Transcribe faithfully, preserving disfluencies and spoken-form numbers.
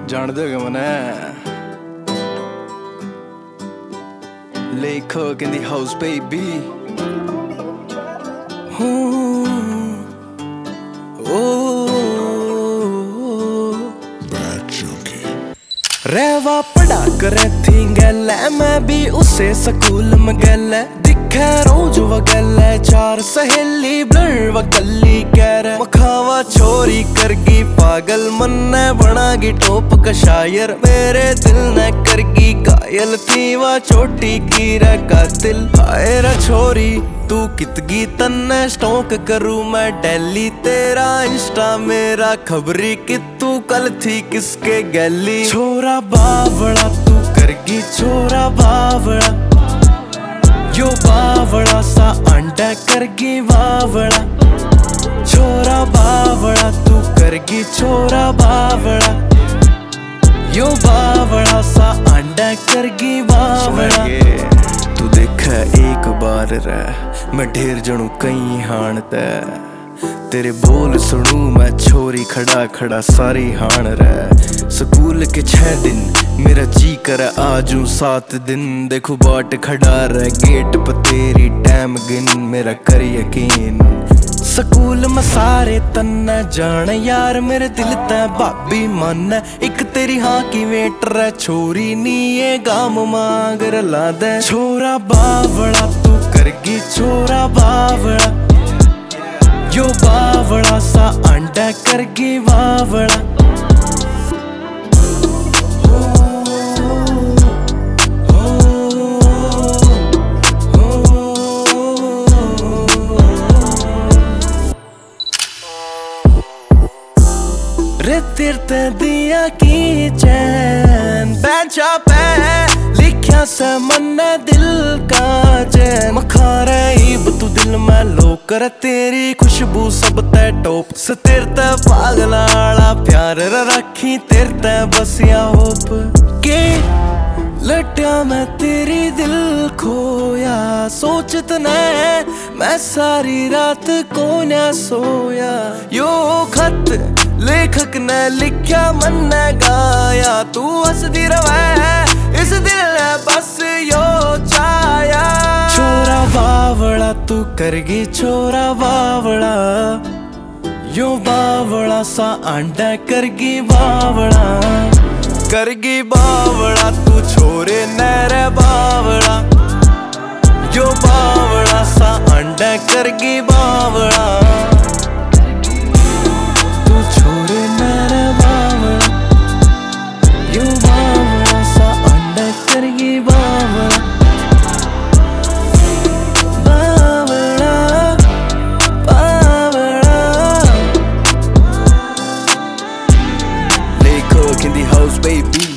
जान दोगे मने Lay cook in the house baby रहवा पढ़ा करे थी गल मैं भी उसे स्कूल में गल दिखे रोज वगल चार सहेली ब्लर वकली कर मखावा छोरी करगी पागल मन ने बनागी टोप का शायर मेरे दिल ने करगी कायल थी वा छोटी की रे कातिल हाय रे छोरी तू कितगी तन्ने स्टॉक करूँ मैं दिल्ली तेरा इंस्टा मेरा खबरी कि तू कल थी किसके गली छोरा बावड़ा तू करगी छोरा बावड़ा यो बावड़ा सा अंडा करगी बावड़ा छोरा बावड़ा तू करगी छोरा बावड़ा यो बावड़ा सा अंडा करगी बावड़ा तू देखा एक बार रह मैं ढेर जनू कई हाणता तेरे बोल सुनू मैं छोरी खड़ा खड़ा सारी हाण रह स्कूल के छह दिन मेरा जी कर आजू सात दिन देखो बाट खड़ा रह गेट पर तेरी टाइम गिन मेरा कर यकीन स्कूल में सारे तन्ना जान यार मेरे दिल ते भाभी मन एक तेरी हाँ की वेटर है छोरी नी ये गाम मांगर ला दे छोरा बावड़ा तू करगी छोरा बावड़ा यो बावड़ा सा अंडा करगी बावड़ा रे तेरे दिया की चैन बेंचा पे लिखा से मन दिल का चैन मखारे ईब तू दिल में लो कर तेरी खुशबू सब ते टॉप से तेरे ते पागलाला प्यार रखी तेरे ते बसिया होप के लट्या मैं तेरी दिल खोया सोचत ने मैं सारी रात को न सोया यो खत लेखक ने लिखा मन ने गाया तू हंसदी रवे इस दिल ने बस यो चाया छोरा बावड़ा तू करगी छोरा बावड़ा यो बावड़ा सा अंडा करगी बावड़ा करगी बावड़ा तू छोरे नरे बावड़ा यो बावड़ा सा अंडा करगी बावड़ा तू छोरे नरे बावड़ा यो बावड़ा सा अंडा करगी बावड़ा बावड़ा बावड़ा Lay cook in the house baby